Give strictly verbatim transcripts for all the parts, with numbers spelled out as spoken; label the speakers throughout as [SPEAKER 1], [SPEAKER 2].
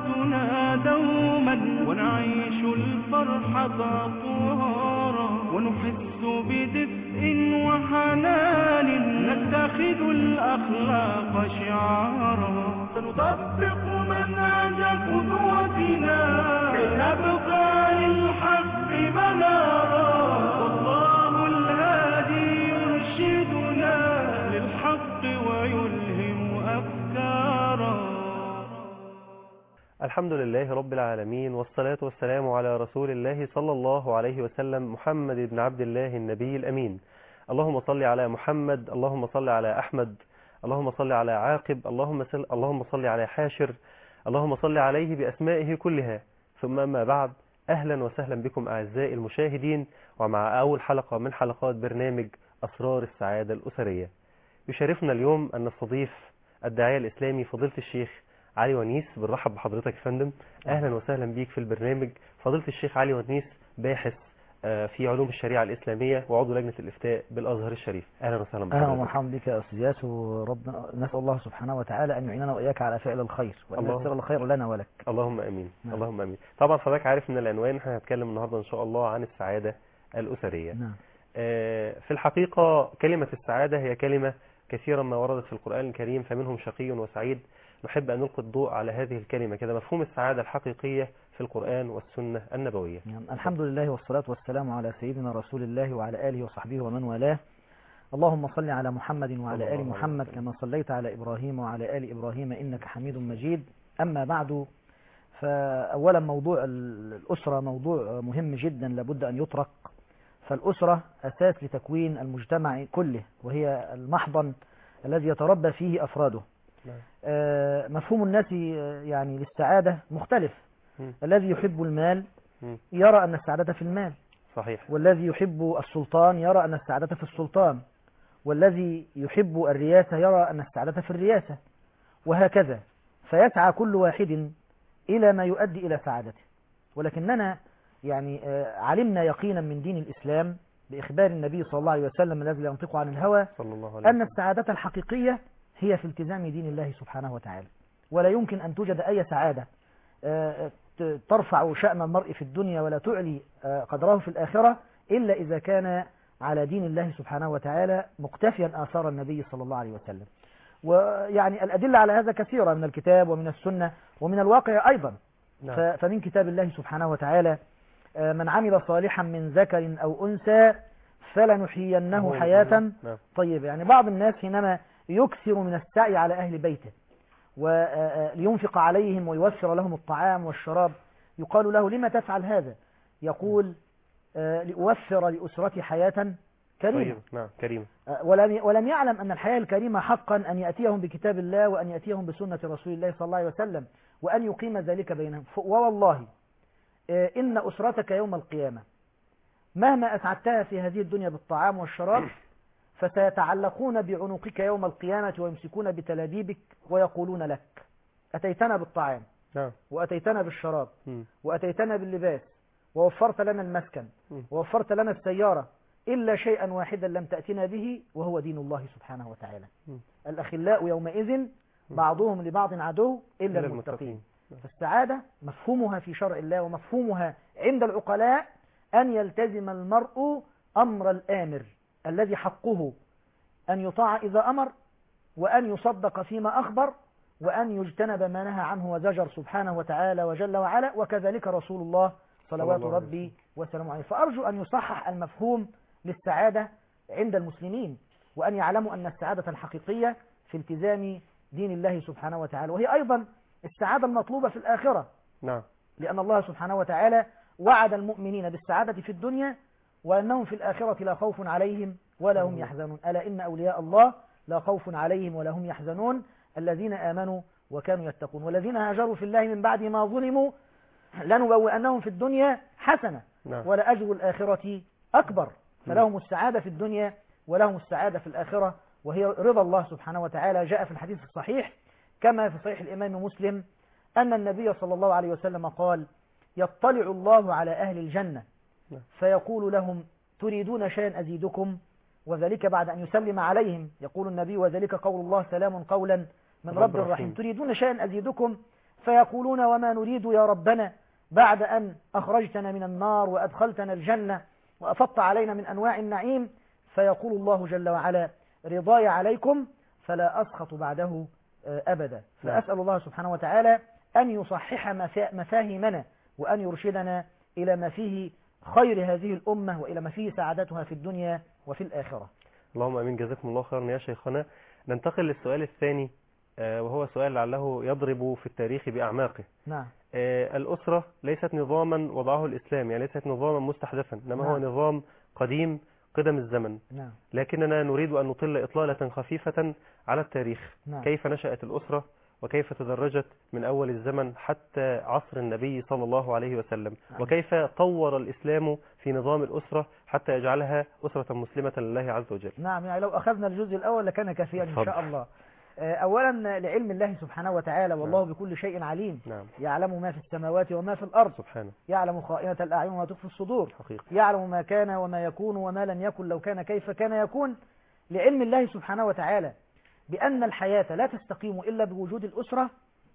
[SPEAKER 1] أسرتنا دوما ونعيش الفرحة طهارا ونحس بدفء وحنان نتخذ الأخلاق شعارا سنطبق منهج قدوتنا كي نبقى للحق منارا والله الهادي يرشدنا للحق ويلهم أفكارا.
[SPEAKER 2] الحمد لله رب العالمين، والصلاة والسلام على رسول الله صلى الله عليه وسلم محمد بن عبد الله النبي الأمين. اللهم صل على محمد، اللهم صل على أحمد، اللهم صل على عاقب، اللهم صل, اللهم صل على حاشر، اللهم صل عليه بأسمائه كلها. ثم ما بعد، أهلا وسهلا بكم أعزائي المشاهدين، ومع أول حلقة من حلقات برنامج أسرار السعادة الأسرية. يشرفنا اليوم أن نستضيف الداعية الإسلامي فضيلة الشيخ علي ونيس. بنرحب بحضرتك يا فندم، أهلا وسهلا بيك في البرنامج. فضيلة الشيخ علي ونيس باحث في علوم الشريعة الإسلامية وعضو لجنة الإفتاء بالأزهر الشريف. أهلا وسهلا بحضرتك.
[SPEAKER 3] أهلا ومرحبا بك يا أستاذ ياس، وربنا نسأل الله سبحانه وتعالى أن يعيننا وإياك على فعل الخير وأن يسر الخير لنا ولك.
[SPEAKER 2] اللهم أمين.
[SPEAKER 3] نعم.
[SPEAKER 2] اللهم أمين. طبعا حضرتك عارف من العنوان احنا هنتكلم النهاردة إن شاء الله عن السعادة الأسرية.
[SPEAKER 3] نعم.
[SPEAKER 2] في الحقيقة كلمة السعادة هي كلمة كثيرا ما وردت في القرآن الكريم، فمنهم شقي وسعيد. نحب أن نلقي الضوء على هذه الكلمة كده، مفهوم السعادة الحقيقية في القرآن والسنة النبوية.
[SPEAKER 3] نعم. الحمد لله والصلاة والسلام على سيدنا رسول الله وعلى آله وصحبه ومن والاه. اللهم صل على محمد وعلى آل محمد كما صليت على إبراهيم وعلى آل إبراهيم إنك حميد مجيد. أما بعد، فأولا موضوع الأسرة موضوع مهم جدا لابد أن يطرق. فالأسرة أساس لتكوين المجتمع كله، وهي المحضن الذي يتربى فيه أفراده. آه مفهوم الناس يعني للسعادة مختلف. م. الذي يحب المال م. يرى أن السعادة في المال،
[SPEAKER 2] صحيح.
[SPEAKER 3] والذي يحب السلطان يرى أن السعادة في السلطان، والذي يحب الرياسة يرى أن السعادة في الرياسة، وهكذا. فيسعى كل واحد إلى ما يؤدي إلى سعادته. ولكننا يعني آه علمنا يقينا من دين الإسلام بإخبار النبي صلى الله عليه وسلم الذي لا ينطق عن الهوى
[SPEAKER 2] صلى الله عليه وسلم
[SPEAKER 3] أن السعادة الحقيقية هي في التزام دين الله سبحانه وتعالى. ولا يمكن أن توجد أي سعادة ترفع شأن المرء في الدنيا ولا تعلي قدره في الآخرة إلا إذا كان على دين الله سبحانه وتعالى مقتفيا آثار النبي صلى الله عليه وسلم. ويعني الأدلة على هذا كثيرة من الكتاب ومن السنة ومن الواقع أيضا. نعم. فمن كتاب الله سبحانه وتعالى: من عمل صالحا من ذكر أو أنثى فلنحيينه حياة طيبة. يعني بعض الناس حينما يكثر من السعي على أهل بيته ولينفق عليهم ويوفر لهم الطعام والشراب، يقال له: لما تفعل هذا؟ يقول: لأوفر لأسرتي حياة كريمة.
[SPEAKER 2] نعم، كريمة.
[SPEAKER 3] ولم ولم يعلم أن الحياة الكريمة حقا أن يأتيهم بكتاب الله وأن يأتيهم بسنة رسول الله صلى الله عليه وسلم وأن يقيم ذلك بينهم. ووالله إن أسرتك يوم القيامة مهما أسعدتها في هذه الدنيا بالطعام والشراب فسيتعلقون بعنقك يوم القيامة ويمسكون بتلابيبك ويقولون لك: أتيتنا بالطعام وأتيتنا بالشراب وأتيتنا باللباس ووفرت لنا المسكن ووفرت لنا السيارة، إلا شيئا واحدا لم تأتنا به وهو دين الله سبحانه وتعالى. الأخلاء يومئذ بعضهم لبعض عدو إلا المتقين. فالسعادة مفهومها في شرع الله ومفهومها عند العقلاء أن يلتزم المرء أمر الآمر الذي حقه أن يطاع إذا أمر، وأن يصدق فيما أخبر، وأن يجتنب ما نهى عنه وزجر سبحانه وتعالى وجل وعلا، وكذلك رسول الله صلوات ربي وسلامه عليه. فأرجو أن يصحح المفهوم للسعادة عند المسلمين، وأن يعلموا أن السعادة الحقيقية في التزام دين الله سبحانه وتعالى، وهي أيضا السعادة المطلوبة في الآخرة.
[SPEAKER 2] نعم.
[SPEAKER 3] لأن الله سبحانه وتعالى وعد المؤمنين بالسعادة في الدنيا وأنهم في الآخرة لا خوف عليهم ولا هم يحزنون. ألا إن أولياء الله لا خوف عليهم ولا هم يحزنون الذين آمنوا وكانوا يتقون والذين هاجروا في الله من بعد ما ظلموا لنبوئنهم في الدنيا حسنة ولأجر الآخرة أكبر. فلهم السعادة في الدنيا ولهم السعادة في الآخرة، وهي رضا الله سبحانه وتعالى. جاء في الحديث الصحيح كما في صحيح الإمام مسلم أن النبي صلى الله عليه وسلم قال: يطلع الله على أهل الجنة فيقول لهم: تريدون شيئا أزيدكم؟ وذلك بعد أن يسلم عليهم يقول النبي: وذلك قول الله سلام قولا من رب رحيم. تريدون شيئا أزيدكم؟ فيقولون وما نريد يا ربنا بعد أن أخرجتنا من النار وأدخلتنا الجنة وأفضت علينا من أنواع النعيم، فيقول الله جل وعلا رضاي عليكم فلا أسخط بعده أبدا. فأسأل الله سبحانه وتعالى أن يصحح مفاهيمنا وأن يرشدنا إلى ما فيه خير هذه الأمة وإلى ما فيه سعادتها في الدنيا وفي الآخرة.
[SPEAKER 2] اللهم أمين، جزاكم الله خيرا يا شيخنا. ننتقل للسؤال الثاني وهو سؤال لعله يضرب في التاريخ بأعماقه.
[SPEAKER 3] نعم.
[SPEAKER 2] الأسرة ليست نظاما وضعه الإسلام، يعني ليست نظاما مستحدثا، إنما
[SPEAKER 3] نعم.
[SPEAKER 2] هو نظام قديم قدم الزمن.
[SPEAKER 3] نعم.
[SPEAKER 2] لكننا نريد أن نطل إطلالة خفيفة على التاريخ.
[SPEAKER 3] نعم.
[SPEAKER 2] كيف نشأت الأسرة وكيف تدرجت من أول الزمن حتى عصر النبي صلى الله عليه وسلم. نعم. وكيف طور الإسلام في نظام الأسرة حتى يجعلها أسرة مسلمة لله عز وجل.
[SPEAKER 3] نعم، يعني لو أخذنا الجزء الأول لكان كافيا إن شاء الله. أولا لعلم الله سبحانه وتعالى، والله نعم. بكل شيء عليم.
[SPEAKER 2] نعم.
[SPEAKER 3] يعلم ما في السماوات وما في الأرض
[SPEAKER 2] سبحانه.
[SPEAKER 3] يعلم خائنة الأعين وما تخفي الصدور.
[SPEAKER 2] حقيقة.
[SPEAKER 3] يعلم ما كان وما يكون وما لم يكن لو كان كيف كان يكون. لعلم الله سبحانه وتعالى بأن الحياة لا تستقيم إلا بوجود الأسرة،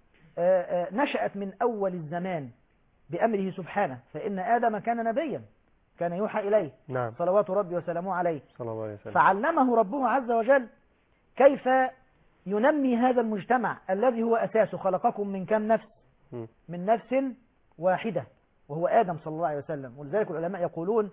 [SPEAKER 3] نشأت من أول الزمان بأمره سبحانه، فإن آدم كان نبيا كان يوحى إليه.
[SPEAKER 2] نعم.
[SPEAKER 3] صلوات ربي وسلامه عليه.
[SPEAKER 2] صلى الله عليه وسلم.
[SPEAKER 3] فعلمه ربه عز وجل كيف ينمي هذا المجتمع الذي هو أساسه. خلقكم من كم نفس؟
[SPEAKER 2] م.
[SPEAKER 3] من نفس واحدة وهو آدم صلى الله عليه وسلم. ولذلك العلماء يقولون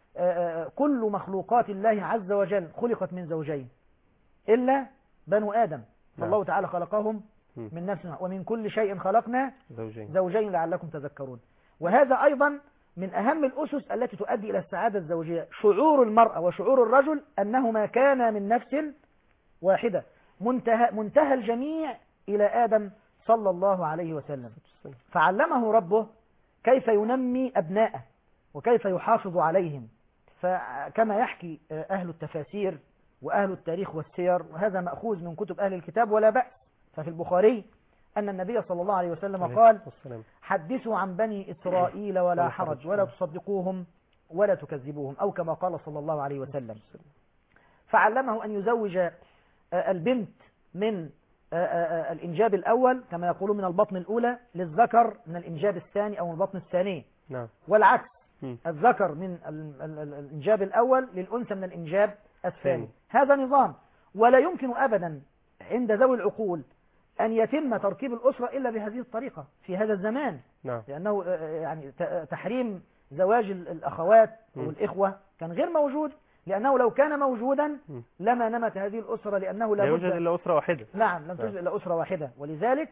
[SPEAKER 3] كل مخلوقات الله عز وجل خلقت من زوجين إلا بنو آدم، فالله تعالى خلقهم من نفس، ومن كل شيء خلقنا
[SPEAKER 2] زوجين,
[SPEAKER 3] زوجين لعلكم تذكرون. وهذا أيضا من أهم الأسس التي تؤدي إلى السعادة الزوجية، شعور المرأة وشعور الرجل أنهما كانا من نفس واحدة. منتهى, منتهى الجميع إلى آدم صلى الله عليه وسلم. فعلمه ربه كيف ينمي أبناءه وكيف يحافظ عليهم. فكما يحكي أهل التفاسير وأهل التاريخ والسير، وهذا مأخوذ من كتب أهل الكتاب ولا بأس، ففي البخاري أن النبي صلى الله عليه وسلم قال حدثوا عن بني إسرائيل ولا حرج ولا تصدقوهم ولا تكذبوهم، أو كما قال صلى الله عليه وسلم. فعلمه أن يزوج البنت من الإنجاب الأول كما يقولون من البطن الأولى للذكر من الإنجاب الثاني أو من البطن الثاني.
[SPEAKER 2] نعم.
[SPEAKER 3] والعكس، الذكر من الإنجاب الأول للأنثى من الإنجاب الثاني. هذا نظام، ولا يمكن أبدا عند ذوي العقول أن يتم تركيب الأسرة إلا بهذه الطريقة في هذا الزمان.
[SPEAKER 2] نعم.
[SPEAKER 3] لأنه يعني تحريم زواج الأخوات والإخوة كان غير موجود، لأنه لو كان موجودا لما نمت هذه الأسرة، لأنه
[SPEAKER 2] لا يوجد إلا أسرة واحدة.
[SPEAKER 3] نعم، لم توجد إلا أسرة واحدة. ولذلك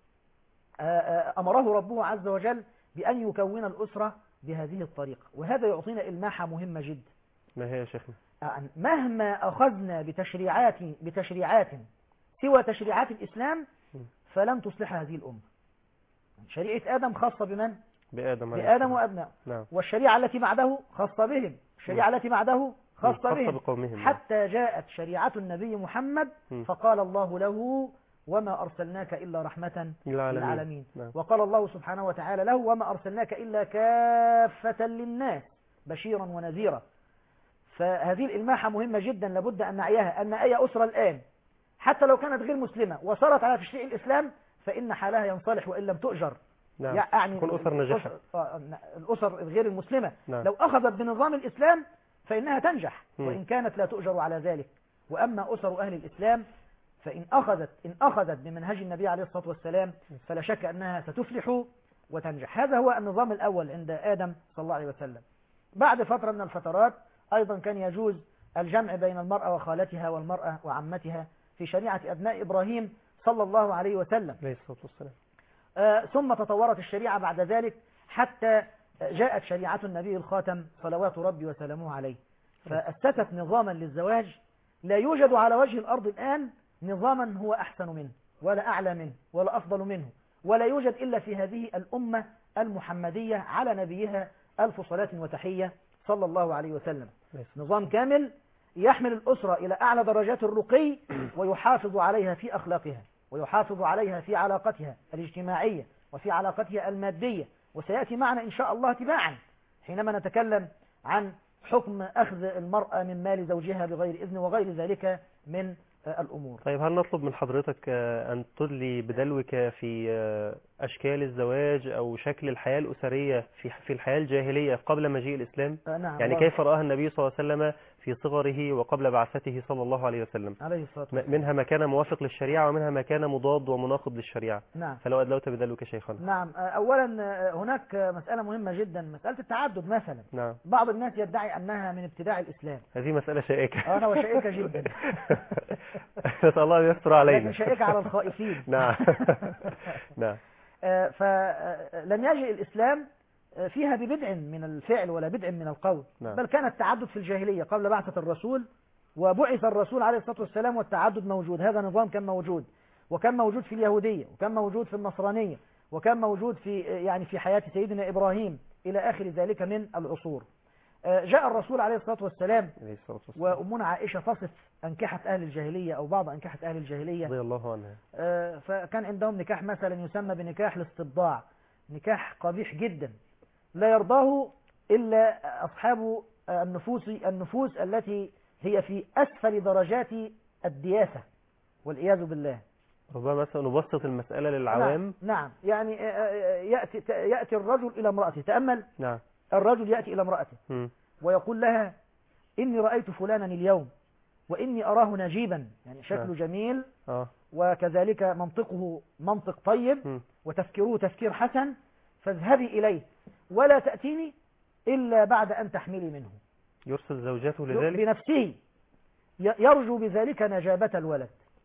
[SPEAKER 3] أمره ربه عز وجل بأن يكون الأسرة بهذه الطريقة. وهذا يعطينا إلماحة مهمة جدا.
[SPEAKER 2] ما هي يا شيخنا؟
[SPEAKER 3] مهما أخذنا بتشريعات بتشريعات سوى تشريعات الإسلام فلن تصلح هذه الأمة. شريعة آدم خاصة بمن؟
[SPEAKER 2] بآدم,
[SPEAKER 3] بآدم وأبنائه.
[SPEAKER 2] نعم.
[SPEAKER 3] والشريعة التي بعده خاصة بهم، الشريعة التي بعده خاصة بهم،
[SPEAKER 2] بقومهم.
[SPEAKER 3] حتى جاءت شريعة النبي محمد م. فقال الله له وما أرسلناك إلا رحمة للعالمين.
[SPEAKER 2] نعم.
[SPEAKER 3] وقال الله سبحانه وتعالى له وما أرسلناك إلا كافة للناس بشيرا ونذيرا. فهذه الإلماحة مهمة جدا لابد أن نعيها، أن أي أسرة الآن حتى لو كانت غير مسلمة وصارت على تشريع الإسلام فإن حالها ينصلح وإن لم تؤجر.
[SPEAKER 2] نعم.
[SPEAKER 3] يعني
[SPEAKER 2] كل أسر نجحت.
[SPEAKER 3] الأسر الغير المسلمة
[SPEAKER 2] نعم.
[SPEAKER 3] لو أخذت بنظام الإسلام فإنها تنجح
[SPEAKER 2] م.
[SPEAKER 3] وإن كانت لا تؤجر على ذلك. وأما أسر أهل الإسلام فإن أخذت إن أخذت بمنهج النبي عليه الصلاة والسلام فلا شك أنها ستفلح وتنجح. هذا هو النظام الأول عند آدم صلى الله عليه وسلم. بعد فترة من الفترات أيضا كان يجوز الجمع بين المرأة وخالتها والمرأة وعمتها في شريعة أبناء إبراهيم صلى الله عليه وسلم.
[SPEAKER 2] عليه الصلاة والسلام.
[SPEAKER 3] آه ثم تطورت الشريعة بعد ذلك حتى جاءت شريعة النبي الخاتم صلوات ربي وسلامه عليه، فأسست نظاما للزواج لا يوجد على وجه الأرض الآن نظاما هو أحسن منه ولا أعلى منه ولا أفضل منه، ولا يوجد إلا في هذه الأمة المحمدية على نبيها ألف صلاة وتحية صلى الله عليه وسلم. نظام كامل يحمل الأسرة إلى أعلى درجات الرقي ويحافظ عليها في أخلاقها ويحافظ عليها في علاقتها الاجتماعية وفي علاقتها المادية. وسيأتي معنا إن شاء الله تباعا حينما نتكلم عن حكم أخذ المرأة من مال زوجها بغير إذن وغير ذلك من الأمور.
[SPEAKER 2] طيب هل نطلب من حضرتك أن تدلي بدلوك في أشكال الزواج أو شكل الحياة الأسرية في في الحياة الجاهلية قبل مجيء الإسلام؟
[SPEAKER 3] نعم.
[SPEAKER 2] يعني كيف رآها النبي صلى الله عليه وسلم في صغره وقبل بعثته صلى الله عليه وسلم؟
[SPEAKER 3] عليه الصلاة والسلام.
[SPEAKER 2] منها ما كان موافق للشريعة ومنها ما كان مضاد ومناقض للشريعة.
[SPEAKER 3] نعم.
[SPEAKER 2] فلو أدلوت بدلوك شيخنا.
[SPEAKER 3] نعم. أولا هناك مسألة مهمة جدا، مسألة التعدد مثلا.
[SPEAKER 2] نعم.
[SPEAKER 3] بعض الناس يدعي أنها من ابتداع الإسلام.
[SPEAKER 2] هذه مسألة شائكة.
[SPEAKER 3] أنا وشائكة جدا.
[SPEAKER 2] نسأل الله أن يستر علينا.
[SPEAKER 3] لكن شائكة على الخائفين.
[SPEAKER 2] نعم. نعم.
[SPEAKER 3] فلم يجئ الإسلام فيها ببدع من الفعل ولا بدع من القول.
[SPEAKER 2] نعم.
[SPEAKER 3] بل كان التعدد في الجاهلية قبل بعثة الرسول، وبعث الرسول عليه الصلاة والسلام والتعدد موجود. هذا نظام كان موجود، وكان موجود في اليهودية، وكان موجود في النصرانية، وكان موجود في يعني في حياة سيدنا إبراهيم إلى آخر ذلك من العصور. جاء الرسول عليه الصلاة والسلام وأمنا عائشة تصف أنكحة أهل الجاهلية أو بعض أنكحة أهل الجاهلية
[SPEAKER 2] رضي الله عنها.
[SPEAKER 3] فكان عندهم نكاح مثلا يسمى بنكاح الاستبضاع، نكاح قبيح جدا لا يرضاه إلا أصحاب النفوس النفوس التي هي في أسفل درجات الدياسة والعياذ بالله.
[SPEAKER 2] ربما مثلا نبسط المسألة للعوام.
[SPEAKER 3] نعم, نعم. يعني يأتي, يأتي الرجل إلى امرأته. تأمل.
[SPEAKER 2] نعم.
[SPEAKER 3] الرجل يأتي إلى امرأته
[SPEAKER 2] م.
[SPEAKER 3] ويقول لها إني رأيت فلانا اليوم وإني أراه نجيبا، يعني شكله
[SPEAKER 2] نعم.
[SPEAKER 3] جميل
[SPEAKER 2] آه.
[SPEAKER 3] وكذلك منطقه منطق طيب
[SPEAKER 2] م.
[SPEAKER 3] وتفكيره تفكير حسن، فاذهبي إليه ولا تأتيني إلا بعد أن تحملي منه.
[SPEAKER 2] يرسل زوجته لذلك
[SPEAKER 3] بنفسه، يرجو بذلك نجابة الولد.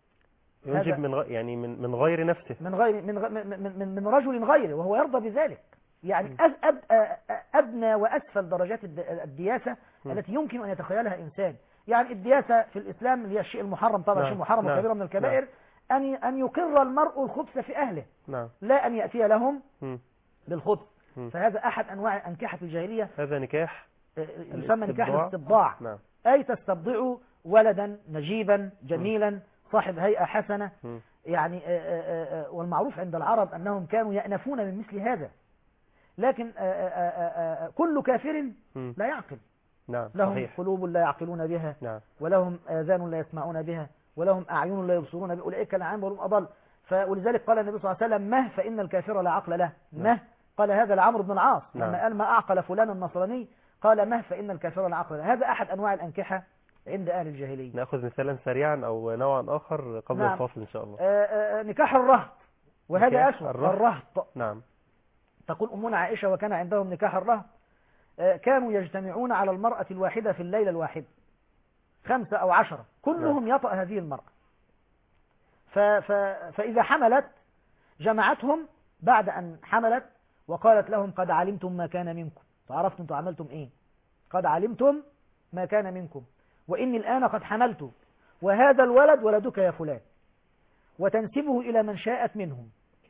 [SPEAKER 2] ينجب من غ... يعني من من غير نفسه،
[SPEAKER 3] من غير من غ... من من, من رجل غيره وهو يرضى بذلك. يعني أب أدنى وأسفل درجات الدياسة م. التي يمكن أن يتخيلها إنسان. يعني الدياسة في الإسلام اللي هي الشيء المحرم طبعا،
[SPEAKER 2] نعم.
[SPEAKER 3] شيء محرم وكبيرة من الكبائر. نعم. أن أن يقر المرء الخبث في أهله.
[SPEAKER 2] نعم.
[SPEAKER 3] لا أن يأتي لهم
[SPEAKER 2] م.
[SPEAKER 3] بالخبث.
[SPEAKER 2] م.
[SPEAKER 3] فهذا أحد أنواع أنكحة الجاهلية.
[SPEAKER 2] هذا نكاح
[SPEAKER 3] يسمى نكاح الاستبضاع.
[SPEAKER 2] نعم.
[SPEAKER 3] أي تستبضع ولدا نجيبا جميلا م. صاحب هيئة حسنة. م. يعني والمعروف عند العرب أنهم كانوا يأنفون من مثل هذا. لكن آآ آآ كل كافر م. لا يعقل.
[SPEAKER 2] نعم.
[SPEAKER 3] لهم
[SPEAKER 2] صحيح.
[SPEAKER 3] قلوب لا يعقلون بها.
[SPEAKER 2] نعم.
[SPEAKER 3] ولهم آذان لا يسمعون بها، ولهم أعين لا يبصرون بها، أولئك الأنعام ولهم أضل. ولذلك قال النبي صلى الله عليه وسلم مه فإن الكافر لا عقل له.
[SPEAKER 2] نعم.
[SPEAKER 3] مه قال هذا لعمرو بن العاص.
[SPEAKER 2] نعم.
[SPEAKER 3] لما قال ما أعقل فلان النصراني قال مه فإن الكافر لا عقل له. هذا أحد أنواع الأنكحة عند أهل الجاهلية.
[SPEAKER 2] نأخذ مثالا سريعا أو نوعا آخر قبل
[SPEAKER 3] نعم.
[SPEAKER 2] الفاصل إن شاء الله.
[SPEAKER 3] آآ آآ نكاح الرهط، وهذا أسوأ.
[SPEAKER 2] الرهط.
[SPEAKER 3] الرهط.
[SPEAKER 2] نعم.
[SPEAKER 3] تقول أمنا عائشة وكان عندهم نكاح الرهط، كانوا يجتمعون على المرأة الواحدة في الليلة الواحد، خمسة أو عشرة، كلهم يطأ هذه المرأة. ف ف فإذا حملت جمعتهم بعد أن حملت وقالت لهم قد علمتم ما كان منكم، فعرفتم أنتم عملتم إيه، قد علمتم ما كان منكم وإني الآن قد حملت وهذا الولد ولدك يا فلان، وتنسبه إلى من شاءت منهم.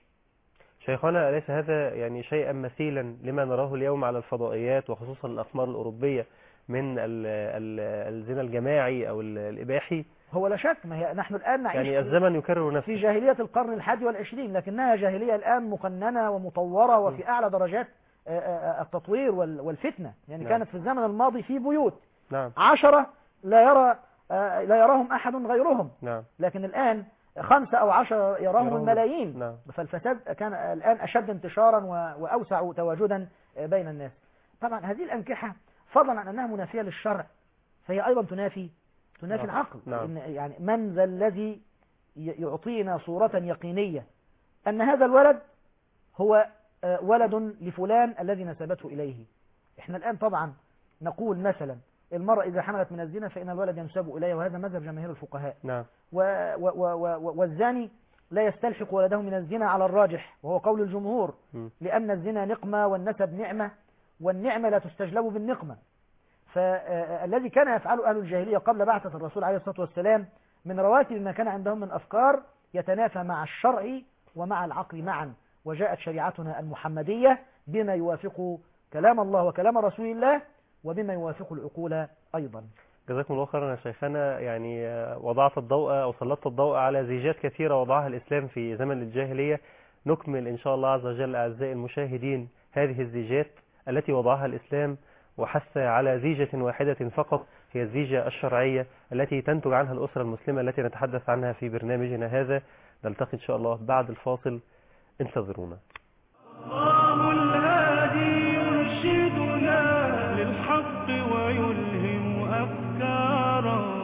[SPEAKER 2] شيخنا أليس هذا يعني شيئا مثيلا لما نراه اليوم على الفضائيات وخصوصا الأقمار الأوروبية من ال ال الزنا الجماعي أو الإباحي؟
[SPEAKER 3] هو لا شك، ما هي نحن الآن نعيش
[SPEAKER 2] يعني الزمن يكرر نفسه
[SPEAKER 3] في جاهلية القرن الحادي والعشرين، لكنها جاهلية الآن مقننة ومطورة وفي أعلى درجات التطوير والفتنة. يعني نعم. كانت في الزمن الماضي في بيوت
[SPEAKER 2] نعم.
[SPEAKER 3] عشرة لا يرى لا يراهم أحد غيرهم.
[SPEAKER 2] نعم.
[SPEAKER 3] لكن الآن خمسة أو عشرة يراهم
[SPEAKER 2] يراهم
[SPEAKER 3] الملايين.
[SPEAKER 2] نعم.
[SPEAKER 3] فالفساد كان الآن أشد انتشارا وأوسع تواجدا بين الناس. طبعا هذه الأنكحة فضلا عن أنها منافية للشرع فهي أيضا تنافي تنافي
[SPEAKER 2] نعم.
[SPEAKER 3] العقل.
[SPEAKER 2] نعم.
[SPEAKER 3] يعني من ذا الذي يعطينا صورة يقينية أن هذا الولد هو ولد لفلان الذي نسبته إليه؟ إحنا الآن طبعا نقول مثلا المرأة إذا حملت من الزنا فإن الولد ينسب إليه، وهذا مذهب جماهير الفقهاء.
[SPEAKER 2] نعم.
[SPEAKER 3] و و و والزاني لا يستلحق ولده من الزنا على الراجح وهو قول الجمهور، م. لأن الزنا نقمة والنسب نعمة، والنعمة لا تستجلب بالنقمة. فالذي كان يفعله أهل الجاهلية قبل بعثة الرسول عليه الصلاة والسلام من رواتب ما كان عندهم من أفكار يتنافى مع الشرع ومع العقل معا، وجاءت شريعتنا المحمدية بما يوافق كلام الله وكلام رسول الله وبما يوافق العقول أيضا.
[SPEAKER 2] جزاكم الله خيرا يا شيخنا. يعني وضعت الضوء أو سلطت الضوء على زيجات كثيرة وضعها الإسلام في زمن الجاهلية. نكمل إن شاء الله عز وجل أعزائي المشاهدين هذه الزيجات التي وضعها الإسلام وحث على زيجة واحدة فقط هي الزيجة الشرعية التي تنتج عنها الأسرة المسلمة التي نتحدث عنها في برنامجنا هذا. نلتقي إن شاء الله بعد الفاصل، انتظرونا.
[SPEAKER 1] الله الهادي يرشدنا للحق ويلهم أفكارا.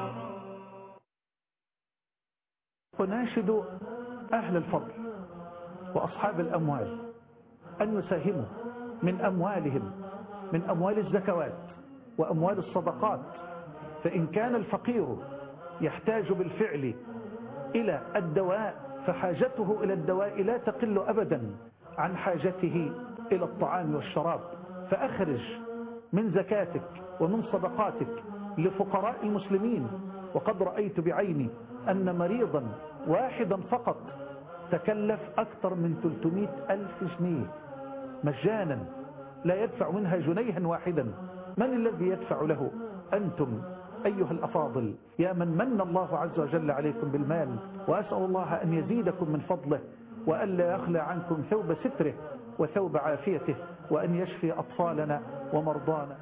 [SPEAKER 4] أناشد أهل الفضل وأصحاب الأموال أن يساهموا من أموالهم، من أموال الزكوات وأموال الصدقات. فإن كان الفقير يحتاج بالفعل إلى الدواء فحاجته إلى الدواء لا تقل أبدا عن حاجته إلى الطعام والشراب. فأخرج من زكاتك ومن صدقاتك لفقراء المسلمين. وقد رأيت بعيني أن مريضا واحدا فقط تكلف أكثر من ثلاثمائة ألف جنيه مجانا، لا يدفع منها جنيها واحدا. من الذي يدفع له؟ أنتم أيها الأفاضل، يا من من الله عز وجل عليكم بالمال. وأسأل الله أن يزيدكم من فضله، وأن لا يخلى عنكم ثوب ستره وثوب عافيته، وأن يشفي أطفالنا ومرضانا.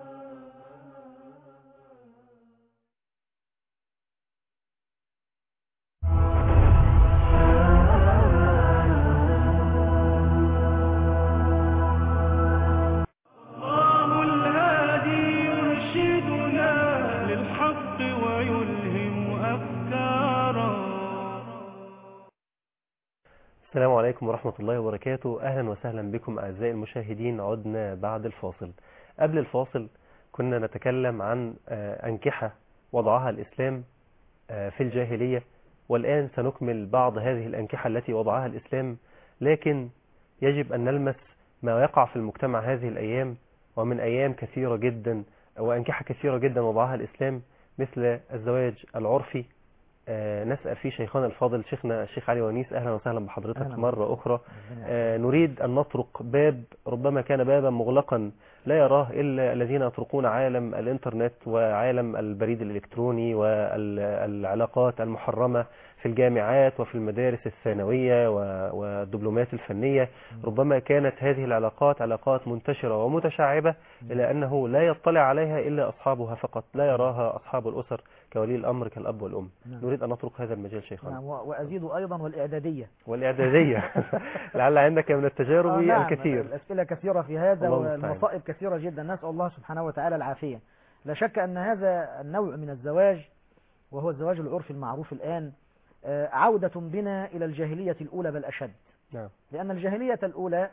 [SPEAKER 2] السلام عليكم ورحمة الله وبركاته. أهلا وسهلا بكم أعزائي المشاهدين. عدنا بعد الفاصل. قبل الفاصل كنا نتكلم عن أنكحة وضعها الإسلام في الجاهلية، والآن سنكمل بعض هذه الأنكحة التي وضعها الإسلام، لكن يجب أن نلمس ما يقع في المجتمع هذه الأيام، ومن أيام كثيرة جدا وأنكحة كثيرة جدا وضعها الإسلام، مثل الزواج العرفي. آه نسأل فيه شيخنا الفاضل شيخنا الشيخ علي ونيس. أهلا وسهلا بحضرتك أهلا مرة أخرى. آه نريد أن نطرق باب ربما كان بابا مغلقا لا يراه إلا الذين يطرقون عالم الإنترنت وعالم البريد الإلكتروني والعلاقات المحرمة في الجامعات وفي المدارس الثانوية والدبلومات الفنية. ربما كانت هذه العلاقات علاقات منتشرة ومتشعبة إلى أنه لا يطلع عليها إلا أصحابها فقط، لا يراها أصحاب الأسر كولي الأمر كالأب والأم. نعم. نريد أن نطرق هذا المجال شيخنا.
[SPEAKER 3] نعم. وأزيد أيضا والإعدادية
[SPEAKER 2] والإعدادية لعل عندك من التجارب آه نعم. الكثير.
[SPEAKER 3] الأسئلة كثيرة في هذا والمصائب كثيرة جدا، نسأل الله سبحانه وتعالى العافية. لا شك أن هذا النوع من الزواج وهو الزواج العرفي المعروف الآن عودة بنا إلى الجاهلية الأولى بل أشد.
[SPEAKER 2] نعم.
[SPEAKER 3] لأن الجاهلية الأولى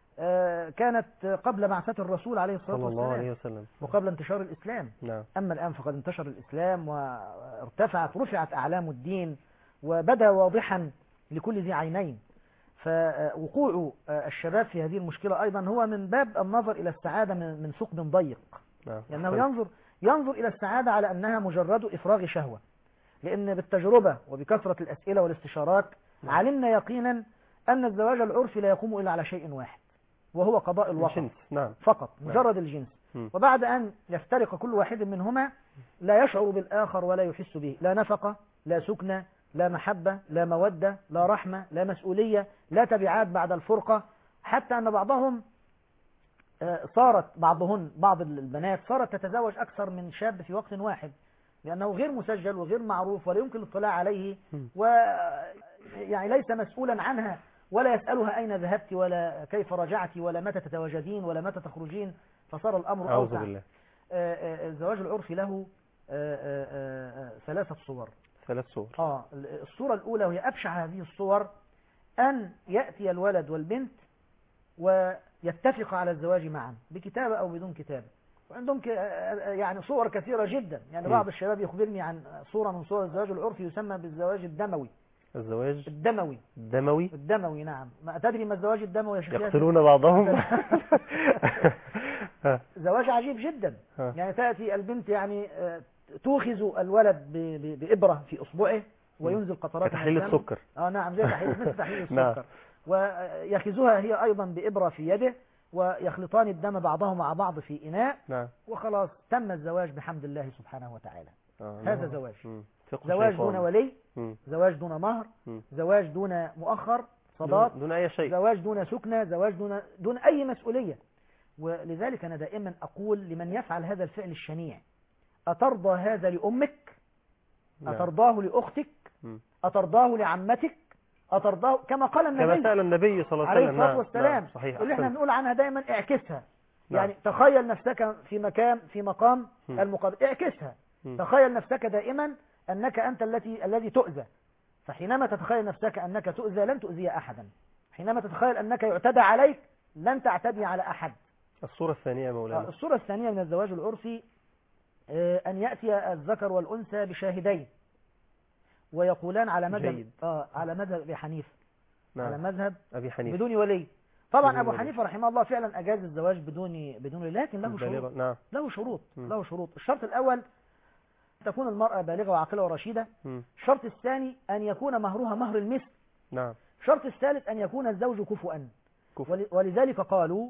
[SPEAKER 3] كانت قبل بعثة الرسول عليه الصلاة
[SPEAKER 2] صلى الله عليه وسلم
[SPEAKER 3] وقبل انتشار الإسلام.
[SPEAKER 2] نعم.
[SPEAKER 3] أما الآن فقد انتشر الإسلام وارتفعت رفعت أعلام الدين وبدا واضحا لكل ذي عينين. فوقوع الشباب في هذه المشكلة أيضا هو من باب النظر إلى السعادة من ثقب ضيق.
[SPEAKER 2] نعم.
[SPEAKER 3] لأنه ينظر ينظر إلى السعادة على أنها مجرد إفراغ شهوة. لأن بالتجربة وبكثرة الأسئلة والاستشارات نعم. علمنا يقينا أن الزواج العرفي لا يقوم إلا على شيء واحد، وهو قضاء الوطن.
[SPEAKER 2] نعم.
[SPEAKER 3] فقط مجرد نعم. الجنس. م. وبعد أن يفترق كل واحد منهما لا يشعر بالآخر ولا يحس به، لا نفقة، لا سكنة، لا محبة، لا مودة، لا رحمة، لا مسؤولية، لا تبعات بعد الفرقة. حتى أن بعضهم صارت بعضهن بعض البنات صارت تتزوج أكثر من شاب في وقت واحد، لأنه غير مسجل وغير معروف ولا يمكن الاطلاع عليه، ويعني ليس مسؤولا عنها ولا يسألها أين ذهبت ولا كيف رجعت ولا متى تتواجدين ولا متى تخرجين. فصار الأمر أوسع.
[SPEAKER 2] بالله.
[SPEAKER 3] الزواج العرفي له ثلاثة صور.
[SPEAKER 2] ثلاث صور.
[SPEAKER 3] آه الصورة الأولى وهي أبشع هذه الصور، أن يأتي الولد والبنت ويتفق على الزواج معا بكتابة أو بدون كتابة. وعندهم يعني صور كثيرة جدا. يعني بعض الشباب يخبرني عن صورة من صور الزواج العرفي يسمى بالزواج الدموي.
[SPEAKER 2] الزواج
[SPEAKER 3] الدموي
[SPEAKER 2] الدموي
[SPEAKER 3] الدموي نعم. ما تدري ما الزواج الدموي يا شيخ؟
[SPEAKER 2] يقتلون بعضهم.
[SPEAKER 3] زواج عجيب جدا. يعني تأتي البنت يعني توخز الولد بإبرة في أصبعه وينزل قطرات
[SPEAKER 2] تحليل السكر.
[SPEAKER 3] اه نعم زي تحليل مثل تحليل السكر. ويخزها هي أيضا بإبرة في يده ويخلطان الدم بعضهم مع بعض في إناء.
[SPEAKER 2] نعم.
[SPEAKER 3] وخلاص تم الزواج بحمد الله سبحانه وتعالى.
[SPEAKER 2] آه
[SPEAKER 3] هذا زواج.
[SPEAKER 2] مم.
[SPEAKER 3] زواج دون ولي.
[SPEAKER 2] مم.
[SPEAKER 3] زواج دون مهر.
[SPEAKER 2] مم.
[SPEAKER 3] زواج دون مؤخر صداق.
[SPEAKER 2] دون, دون أي شيء.
[SPEAKER 3] زواج دون سكنة. زواج دون دون أي مسؤولية. ولذلك أنا دائما أقول لمن يفعل هذا الفعل الشنيع أترضى هذا لأمك؟
[SPEAKER 2] نعم.
[SPEAKER 3] أترضاه لأختك؟
[SPEAKER 2] مم.
[SPEAKER 3] أترضاه لعمتك؟ أترضاه كما قال
[SPEAKER 2] كما
[SPEAKER 3] النبي
[SPEAKER 2] سأل النبي صلى الله عليه
[SPEAKER 3] عليه
[SPEAKER 2] وسلم.
[SPEAKER 3] الصلاة
[SPEAKER 2] نعم.
[SPEAKER 3] والسلام
[SPEAKER 2] نعم. صحيح.
[SPEAKER 3] اللي احنا
[SPEAKER 2] أحسنت.
[SPEAKER 3] بنقول عنها دايما اعكسها.
[SPEAKER 2] نعم.
[SPEAKER 3] يعني تخيل نفسك في مكان في مقام
[SPEAKER 2] مم.
[SPEAKER 3] المقابل، اعكسها.
[SPEAKER 2] مم.
[SPEAKER 3] تخيل نفسك دائما أنك أنت التي الذي تؤذى، فحينما تتخيل نفسك أنك تؤذى لن تؤذي أحدا، حينما تتخيل أنك يعتدى عليك لن تعتدي على أحد.
[SPEAKER 2] الصورة الثانية يا مولانا.
[SPEAKER 3] الصورة الثانية من الزواج العرفي آه، أن يأتي الذكر والأنثى بشاهدين ويقولان على مذهب
[SPEAKER 2] جيد.
[SPEAKER 3] آه على مذهب أبي حنيفة،
[SPEAKER 2] نعم.
[SPEAKER 3] على مذهب
[SPEAKER 2] أبي حنيفة.
[SPEAKER 3] بدون ولي. طبعا
[SPEAKER 2] بدون
[SPEAKER 3] أبو
[SPEAKER 2] ولي.
[SPEAKER 3] حنيفة رحمه الله فعلا أجاز الزواج بدون بدون ولي، لكن له
[SPEAKER 2] بالغة.
[SPEAKER 3] شروط.
[SPEAKER 2] نعم.
[SPEAKER 3] له شروط
[SPEAKER 2] م.
[SPEAKER 3] له شروط. الشرط الأول تكون المرأة بالغة وعاقلة ورشيدة.
[SPEAKER 2] م.
[SPEAKER 3] الشرط الثاني أن يكون مهرها مهر المثل.
[SPEAKER 2] نعم.
[SPEAKER 3] الشرط الثالث أن يكون الزوج كفؤا.
[SPEAKER 2] كفء.
[SPEAKER 3] ول- ولذلك قالوا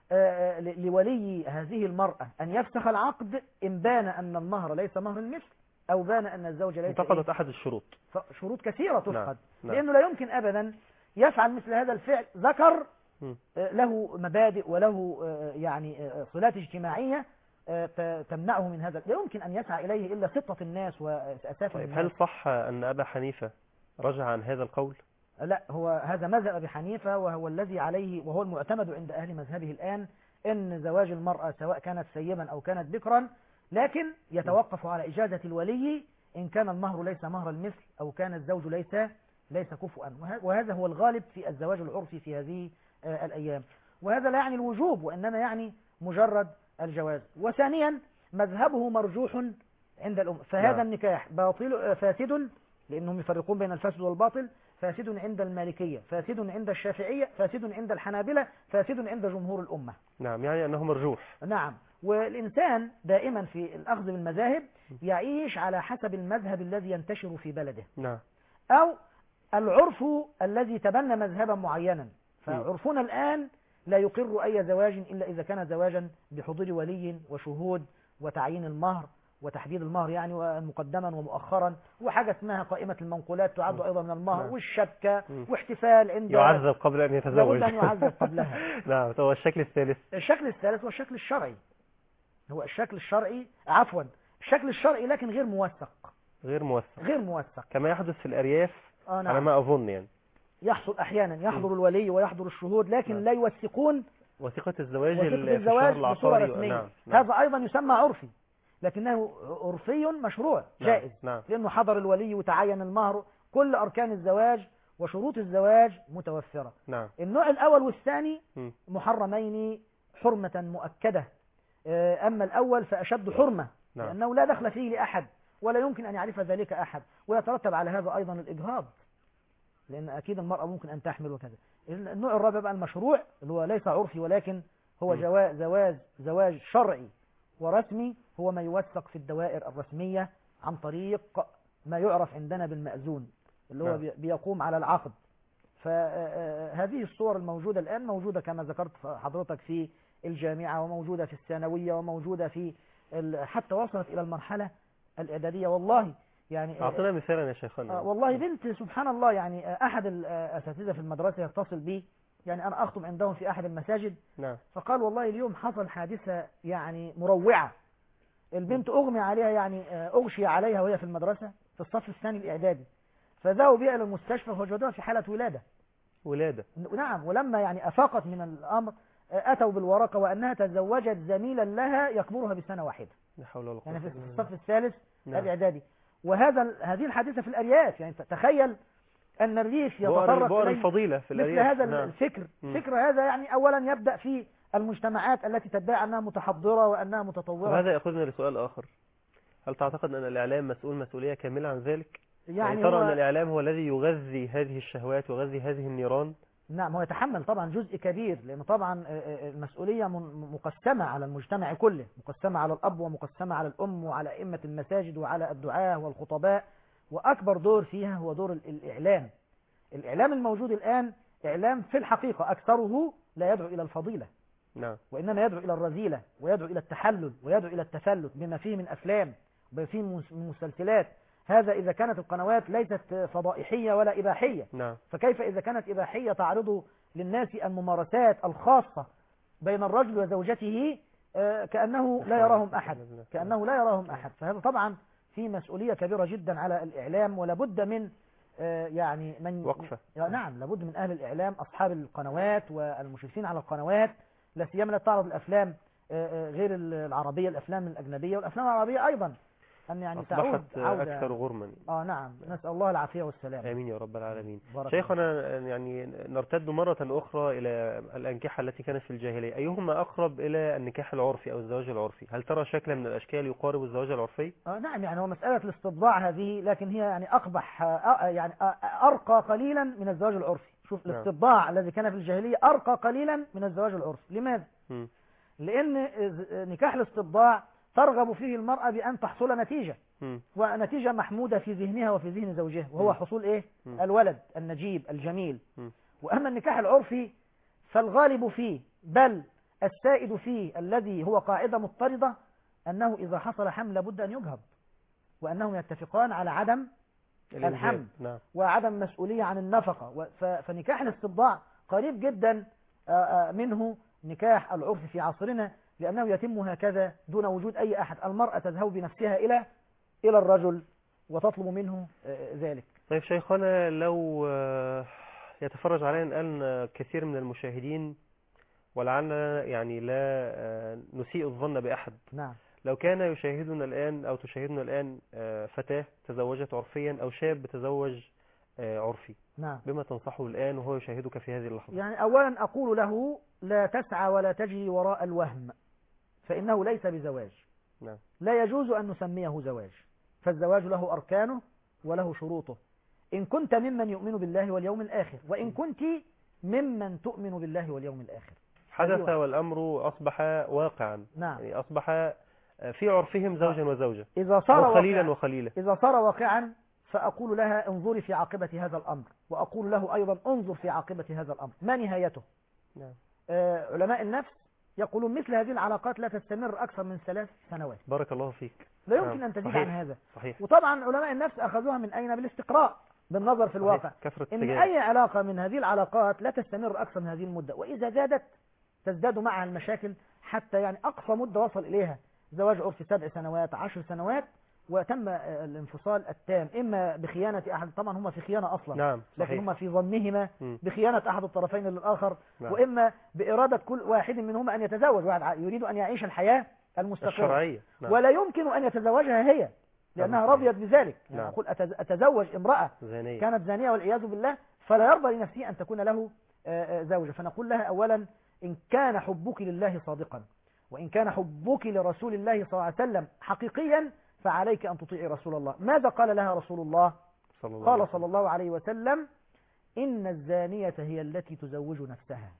[SPEAKER 3] آه، ل- لولي هذه المرأة أن يفسخ العقد إن بان أن المهر ليس مهر المثل أو بان أن الزوج ليس
[SPEAKER 2] انتقدت
[SPEAKER 3] إيه؟
[SPEAKER 2] أحد الشروط.
[SPEAKER 3] ف- شروط كثيرة تفقد.
[SPEAKER 2] نعم. نعم.
[SPEAKER 3] لأنه لا يمكن أبدا يفعل مثل هذا الفعل ذكر
[SPEAKER 2] م.
[SPEAKER 3] آه، له مبادئ وله آه، يعني آه، صلات اجتماعية آه، ت- تمنعه من هذا. لا يمكن أن يسعى إليه إلا سطة الناس وأسافة
[SPEAKER 2] طيب
[SPEAKER 3] الناس.
[SPEAKER 2] هل صح أن أبا حنيفة رجع عن هذا القول؟
[SPEAKER 3] لا، هو هذا مذهب أبي حنيفة وهو الذي عليه وهو المعتمد عند أهل مذهبه الآن، إن زواج المرأة سواء كانت سيبا أو كانت بكرا، لكن يتوقف على إجازة الولي إن كان المهر ليس مهر المثل أو كان الزوج ليس ليس كفؤا. وه- وهذا هو الغالب في الزواج العرفي في هذه آه، الأيام. وهذا لا يعني الوجوب وإنما يعني مجرد الجواز. وثانيا مذهبه مرجوح عند الأمة، فهذا
[SPEAKER 2] نعم.
[SPEAKER 3] النكاح باطل آه، فاسد، لأنهم يفرقون بين الفاسد والباطل. فاسد عند المالكية، فاسد عند الشافعية، فاسد عند الحنابلة، فاسد عند جمهور الأمة.
[SPEAKER 2] نعم، يعني أنه مرجوح.
[SPEAKER 3] نعم. والإنسان دائما في الأخذ بالمذاهب يعيش على حسب المذهب الذي ينتشر في بلده،
[SPEAKER 2] نعم.
[SPEAKER 3] أو العرف الذي تبنى مذهبا معينا. فعرفنا الآن لا يقر أي زواج إلا إذا كان زواجا بحضور ولي وشهود وتعيين المهر وتحديد المهر يعني مقدما ومؤخرا، وحاجة اسمها قائمة المنقولات تعد أيضا من المهر،
[SPEAKER 2] نعم.
[SPEAKER 3] والشبكة،
[SPEAKER 2] مم.
[SPEAKER 3] واحتفال عند
[SPEAKER 2] يعذب قبل أن يتزوج.
[SPEAKER 3] لابد أن يعذب قبلها.
[SPEAKER 2] نعم. هو الشكل الثالث.
[SPEAKER 3] الشكل الثالث هو الشكل الشرعي. هو الشكل الشرعي عفوا الشكل الشرعي لكن غير موثق.
[SPEAKER 2] غير موثق.
[SPEAKER 3] غير موثق
[SPEAKER 2] كما يحدث في الأرياف.
[SPEAKER 3] آه
[SPEAKER 2] على
[SPEAKER 3] نعم.
[SPEAKER 2] ما أظن يعني.
[SPEAKER 3] يحصل أحيانا يحضر
[SPEAKER 2] م.
[SPEAKER 3] الولي ويحضر الشهود لكن
[SPEAKER 2] نعم.
[SPEAKER 3] لا يوثقون
[SPEAKER 2] وثيقة الزواج
[SPEAKER 3] وثيقة
[SPEAKER 2] ال- في
[SPEAKER 3] الزواج
[SPEAKER 2] الشهر
[SPEAKER 3] بصورة
[SPEAKER 2] العقاري.
[SPEAKER 3] رسمية.
[SPEAKER 2] نعم. نعم.
[SPEAKER 3] هذا أيضا يسمى عرفي لكنه عرفي مشروع جائز.
[SPEAKER 2] نعم.
[SPEAKER 3] لأنه حضر الولي وتعين المهر، كل أركان الزواج وشروط الزواج متوفرة.
[SPEAKER 2] نعم.
[SPEAKER 3] النوع الأول والثاني
[SPEAKER 2] م.
[SPEAKER 3] محرمين حرمة مؤكدة. آه، أما الأول فأشد حرمة،
[SPEAKER 2] نعم.
[SPEAKER 3] لأنه لا دخل فيه لأحد ولا يمكن أن يعرف ذلك أحد، ويترتب على هذا أيضا الإجهاض، لأن أكيد المرأة ممكن أن تحمل وكذا. النوع الرابع بقى المشروع اللي هو ليس عرفي ولكن هو
[SPEAKER 2] م.
[SPEAKER 3] جواز زواج زواج شرعي ورسمي، هو ما يوثق في الدوائر الرسمية عن طريق ما يعرف عندنا بالمأذون اللي هو
[SPEAKER 2] نعم.
[SPEAKER 3] بي- بيقوم على العقد. فهذه الصور الموجودة الآن موجودة كما ذكرت حضرتك في الجامعة، وموجودة في الثانوية، وموجودة في ال- حتى وصلت إلى المرحلة الإعدادية. والله يعني
[SPEAKER 2] أعطنا مثالا يا شيخنا.
[SPEAKER 3] آه والله بنت سبحان الله يعني آه أحد الأساتذة في المدرسة يتصل بي، يعني أنا أخطب عندهم في أحد المساجد،
[SPEAKER 2] نعم.
[SPEAKER 3] فقال والله اليوم حصل حادثة يعني مروعة. البنت أغمي عليها يعني آه، أغشي عليها وهي في المدرسة في الصف الثاني الإعدادي، فذهبوا بها إلى المستشفى فوجدوها في حالة ولادة.
[SPEAKER 2] ولادة.
[SPEAKER 3] نعم. ولما يعني أفاقت من الأمر آه، أتوا بالورقة وأنها تزوجت زميلا لها يكبرها بسنة واحدة،
[SPEAKER 2] لا حول ولا قوة
[SPEAKER 3] يعني في
[SPEAKER 2] إلا بالله.
[SPEAKER 3] الصف الثالث
[SPEAKER 2] نعم.
[SPEAKER 3] الإعدادي. وهذا هذه الحادثة في الأرياف، يعني تخيل أن الريف
[SPEAKER 2] بؤر
[SPEAKER 3] يتطرق
[SPEAKER 2] بؤر
[SPEAKER 3] إليه
[SPEAKER 2] الفضيلة في
[SPEAKER 3] مثل
[SPEAKER 2] الأرياف.
[SPEAKER 3] هذا
[SPEAKER 2] نعم.
[SPEAKER 3] الفكر.
[SPEAKER 2] مم.
[SPEAKER 3] فكر هذا يعني أولا يبدأ في المجتمعات التي تدعي أنها متحضرة وأنها متطورة.
[SPEAKER 2] وهذا يأخذنا لسؤال آخر. هل تعتقد أن الإعلام مسؤول مسؤولية كاملة عن ذلك؟
[SPEAKER 3] يعني
[SPEAKER 2] ترى
[SPEAKER 3] هو
[SPEAKER 2] أن الإعلام هو الذي يغذي هذه الشهوات ويغذي هذه النيران؟
[SPEAKER 3] نعم، هو يتحمل طبعا جزء كبير، لأن طبعا المسؤولية من- مقسمة على المجتمع كله، مقسمة على الأب ومقسمة على الأم وعلى أئمة المساجد وعلى الدعاة والخطباء، وأكبر دور فيها هو دور ال- الإعلام. الإعلام الموجود الآن إعلام في الحقيقة أكثره لا يدعو إلى الفضيلة،
[SPEAKER 2] نعم.
[SPEAKER 3] وإنما يدعو إلى الرذيلة ويدعو إلى التحلل ويدعو إلى التفلت بما فيه من أفلام وبما فيه من مس- من مسلسلات. هذا إذا كانت القنوات ليست فضائحية ولا إباحية،
[SPEAKER 2] نعم.
[SPEAKER 3] فكيف إذا كانت إباحية تعرض للناس الممارسات الخاصة بين الرجل وزوجته آه، كأنه لا يراهم أحد كأنه لا يراهم أحد فهذا طبعا في مسؤولية كبيرة جدا على الإعلام، ولا بد من آه، يعني من
[SPEAKER 2] وقفة.
[SPEAKER 3] نعم لابد من أهل الإعلام أصحاب القنوات والمشرفين على القنوات، لا سيما لا تعرض الأفلام آه، آه، غير العربية، الأفلام الأجنبية والأفلام العربية أيضا أن يعني تعود
[SPEAKER 2] أصبحت
[SPEAKER 3] عودة.
[SPEAKER 2] أكثر غرما.
[SPEAKER 3] آه نعم، نسأل الله العافية والسلام.
[SPEAKER 2] آمين يا رب العالمين.
[SPEAKER 3] بارك
[SPEAKER 2] شيخنا، يعني نرتد مرة أخرى إلى الأنكحة التي كانت في الجاهلية، أيهما أقرب إلى النكاح العرفي أو الزواج العرفي؟ هل ترى شكل من الأشكال يقارب الزواج العرفي؟
[SPEAKER 3] آه نعم، يعني هو مسألة الاستطباع هذه، لكن هي يعني أقبح آه يعني آه أرقى قليلا من الزواج العرفي. شوف
[SPEAKER 2] نعم.
[SPEAKER 3] الاستطباع الذي كان في الجاهلية أرقى قليلا من الزواج العرفي. لماذا؟
[SPEAKER 2] م.
[SPEAKER 3] لأن نكاح الاستطباع ترغب فيه المرأة بأن تحصل نتيجة،
[SPEAKER 2] م.
[SPEAKER 3] ونتيجة محمودة في ذهنها وفي ذهن زوجها، وهو
[SPEAKER 2] م.
[SPEAKER 3] حصول إيه؟
[SPEAKER 2] م.
[SPEAKER 3] الولد النجيب الجميل.
[SPEAKER 2] م.
[SPEAKER 3] وأما النكاح العرفي فالغالب فيه، بل السائد فيه الذي هو قاعدة مضطردة، أنه إذا حصل حمل لابد أن يجهض، وأنهم يتفقان على عدم الحمل
[SPEAKER 2] نعم.
[SPEAKER 3] وعدم مسؤولية عن النفقة. ف- فنكاح الاستطباع قريب جدا آه، آه، منه نكاح العرف في عصرنا، لأنه يتم هكذا دون وجود أي أحد. المرأة تذهب بنفسها إلى إلى الرجل وتطلب منه آه، ذلك.
[SPEAKER 2] طيب شيخنا، لو آه، يتفرج علينا الآن كثير من المشاهدين، ولعلنا يعني لا آه، نسيء الظن بأحد،
[SPEAKER 3] نعم
[SPEAKER 2] لو كان يشاهدنا الآن أو تشاهدنا الآن آه، فتاة تزوجت عرفيا أو شاب تزوج آه، عرفي،
[SPEAKER 3] نعم.
[SPEAKER 2] بما تنصحه الآن وهو يشاهدك في هذه اللحظة؟
[SPEAKER 3] يعني أولا أقول له لا تسعى ولا تجري وراء الوهم، فإنه ليس بزواج.
[SPEAKER 2] نعم.
[SPEAKER 3] لا يجوز أن نسميه زواج، فالزواج له أركانه وله شروطه، إن كنت ممن يؤمن بالله واليوم الآخر، وإن كنت ممن تؤمن بالله واليوم الآخر.
[SPEAKER 2] حدث والأمر أصبح واقعا.
[SPEAKER 3] نعم.
[SPEAKER 2] يعني أصبح في عرفهم زوجا وزوجة
[SPEAKER 3] إذا صار
[SPEAKER 2] أو خليلا
[SPEAKER 3] واقعاً
[SPEAKER 2] وخليلة.
[SPEAKER 3] إذا صار واقعا فأقول لها انظري في عاقبة هذا الأمر، وأقول له أيضا انظر في عاقبة هذا الأمر، ما نهايته؟
[SPEAKER 2] نعم.
[SPEAKER 3] آه علماء النفس يقولون مثل هذه العلاقات لا تستمر أكثر من ثلاث سنوات،
[SPEAKER 2] بارك الله فيك.
[SPEAKER 3] لا يمكن
[SPEAKER 2] نعم.
[SPEAKER 3] أن تزيد
[SPEAKER 2] صحيح.
[SPEAKER 3] عن هذا.
[SPEAKER 2] صحيح.
[SPEAKER 3] وطبعا علماء النفس أخذوها من أين؟ بالاستقراء، بالنظر في الواقع،
[SPEAKER 2] كثرة
[SPEAKER 3] إن
[SPEAKER 2] التجارب.
[SPEAKER 3] أي علاقة من هذه العلاقات لا تستمر أكثر من هذه المدة، وإذا زادت تزداد معها المشاكل، حتى يعني أقصى مدة وصل إليها زواج عرفي سبع سنوات عشر سنوات وتم الانفصال التام، إما بخيانة أحد، طبعا هم في خيانة أصلا،
[SPEAKER 2] نعم. صحيح.
[SPEAKER 3] لكن هم في ظنهما
[SPEAKER 2] م.
[SPEAKER 3] بخيانة أحد الطرفين للآخر.
[SPEAKER 2] نعم.
[SPEAKER 3] وإما بإرادة كل واحد منهما أن يتزوج، واحد يريد أن يعيش الحياة المستقرة
[SPEAKER 2] الشرعية. نعم.
[SPEAKER 3] ولا يمكن أن يتزوجها هي لأنها
[SPEAKER 2] نعم.
[SPEAKER 3] رضيت بذلك. يعني
[SPEAKER 2] نعم.
[SPEAKER 3] أقول أتز- أتزوج امرأة
[SPEAKER 2] زانية.
[SPEAKER 3] كانت زانية والعياذ بالله، فلا يرضى لنفسه أن تكون له آه، آه، زوجة. فنقول لها أولا إن كان حبك لله صادقا، وإن كان حبك لرسول الله صلى الله عليه وسلم حقيقيا، فعليك أن تطيعي رسول الله. ماذا قال لها رسول الله؟
[SPEAKER 2] صلى الله عليه
[SPEAKER 3] قال صلى الله عليه وسلم إن الزانية هي التي تزوج نفسها،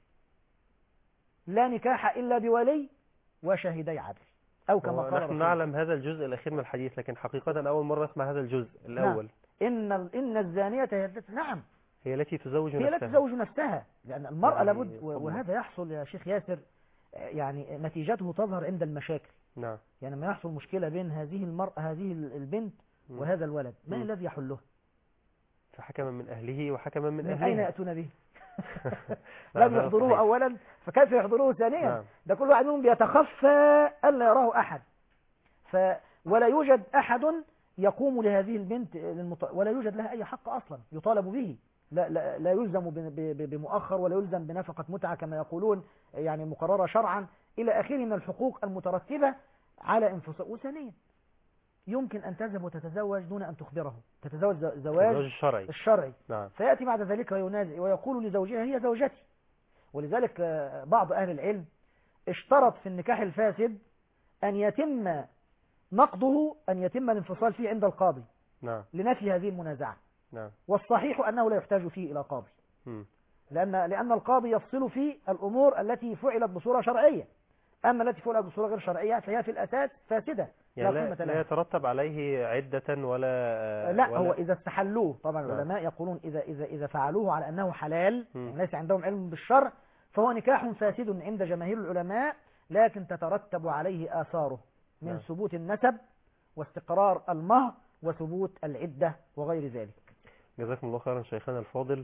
[SPEAKER 3] لا نكاح إلا بولي وشهدي عدل، أو كما قال
[SPEAKER 2] نحن
[SPEAKER 3] رسول
[SPEAKER 2] نعلم هذا الجزء الأخير من الحديث، لكن حقيقة أول مرة أسمع هذا الجزء الأول.
[SPEAKER 3] نعم. إن إن الزانية هي التي، نعم،
[SPEAKER 2] هي التي تزوج
[SPEAKER 3] هي التي
[SPEAKER 2] نفسها.
[SPEAKER 3] تزوج نفسها، لأن المرأة
[SPEAKER 2] يعني
[SPEAKER 3] لابد،
[SPEAKER 2] صدمة.
[SPEAKER 3] وهذا يحصل يا شيخ ياسر يعني نتيجته تظهر عند المشاكل.
[SPEAKER 2] نعم.
[SPEAKER 3] يعني لما يحصل مشكلة بين هذه المرأة هذه البنت
[SPEAKER 2] م.
[SPEAKER 3] وهذا الولد، من
[SPEAKER 2] م.
[SPEAKER 3] الذي يحله؟
[SPEAKER 2] فحكما من أهله وحكما من
[SPEAKER 3] من
[SPEAKER 2] أهلها.
[SPEAKER 3] أين يأتون به؟
[SPEAKER 2] نعم،
[SPEAKER 3] لم
[SPEAKER 2] هذا
[SPEAKER 3] يحضروه
[SPEAKER 2] صحيح.
[SPEAKER 3] أولا، فكيف يحضروه ثانيا؟
[SPEAKER 2] نعم.
[SPEAKER 3] ده كل واحد منهم بيتخفى ألا يراه أحد. ف ولا يوجد أحد يقوم لهذه البنت للمط... ولا يوجد لها أي حق أصلا يطالب به. لا, لا, لا يلزم ب... ب... بمؤخر، ولا يلزم بنفقة متعة كما يقولون، يعني مقررة شرعا إلى آخره من الحقوق المترتبة على انفصال. وثانيا يمكن أن تذهب وتتزوج دون أن تخبره، تتزوج زواج
[SPEAKER 2] الزواج الشرعي.
[SPEAKER 3] الشرعي،
[SPEAKER 2] نعم.
[SPEAKER 3] فيأتي بعد ذلك وينازع ويقول لزوجها هي زوجتي. ولذلك بعض أهل العلم اشترط في النكاح الفاسد أن يتم نقضه، أن يتم الانفصال فيه عند القاضي
[SPEAKER 2] نعم.
[SPEAKER 3] لنفي هذه المنازعة.
[SPEAKER 2] نعم.
[SPEAKER 3] والصحيح أنه لا يحتاج فيه إلى قاضي،
[SPEAKER 2] م.
[SPEAKER 3] لأن لأن القاضي يفصل في الأمور التي فعلت بصورة شرعية، أما التي فعلت بصورة غير شرعية فهي في الأساس فاسدة،
[SPEAKER 2] يعني
[SPEAKER 3] لا
[SPEAKER 2] لا,
[SPEAKER 3] قيمة
[SPEAKER 2] لا
[SPEAKER 3] لها.
[SPEAKER 2] يترتب عليه عدة ولا
[SPEAKER 3] لا
[SPEAKER 2] ولا
[SPEAKER 3] هو إذا استحلوه، طبعا
[SPEAKER 2] نعم.
[SPEAKER 3] العلماء يقولون إذا إذا إذا فعلوه على أنه حلال،
[SPEAKER 2] م.
[SPEAKER 3] يعني ليس عندهم علم بالشرع، فهو نكاح فاسد عند جماهير العلماء، لكن تترتب عليه آثاره من
[SPEAKER 2] نعم.
[SPEAKER 3] ثبوت النسب واستقرار المهر وثبوت العدة وغير ذلك.
[SPEAKER 2] جزاكم الله خيرا شيخنا الفاضل.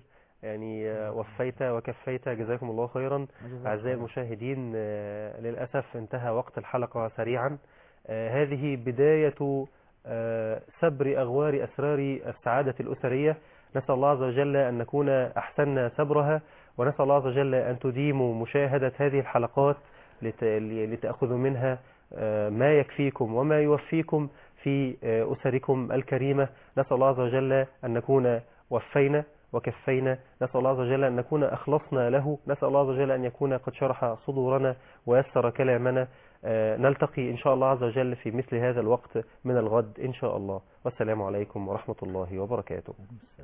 [SPEAKER 2] يعني وفيت وكفيت، جزاكم الله خيرا.
[SPEAKER 3] جزاكم
[SPEAKER 2] أعزائي
[SPEAKER 3] الله.
[SPEAKER 2] المشاهدين، آه، للأسف انتهى وقت الحلقة سريعا. آه، هذه بداية آه، سبر أغوار أسرار السعادة الأسرية. نسأل الله عز وجل أن نكون أحسننا سبرها، ونسأل الله عز وجل أن تديموا مشاهدة هذه الحلقات لت- لتأخذوا منها آه، ما يكفيكم وما يوفيكم في آه، أسركم الكريمة. نسأل الله عز وجل أن نكون وفينا وكفينا. نسأل الله عز وجل أن نكون أخلصنا له. نسأل الله عز وجل أن يكون قد شرح صدورنا ويسر كلامنا. آه، نلتقي إن شاء الله عز وجل في مثل هذا الوقت من الغد إن شاء الله. والسلام عليكم ورحمة الله وبركاته.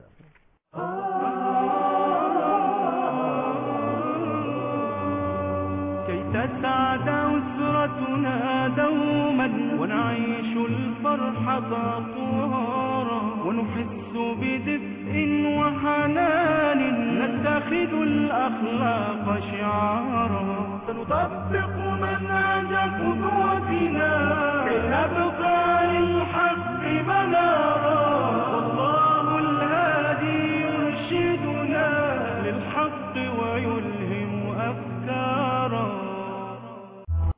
[SPEAKER 1] كي تسعد أسرتنا دوما ونعيش الفرحة أطوارا ونحس بدفء وحنان نتخذ الأخلاق شعارا سنطبق منهج قدوتنا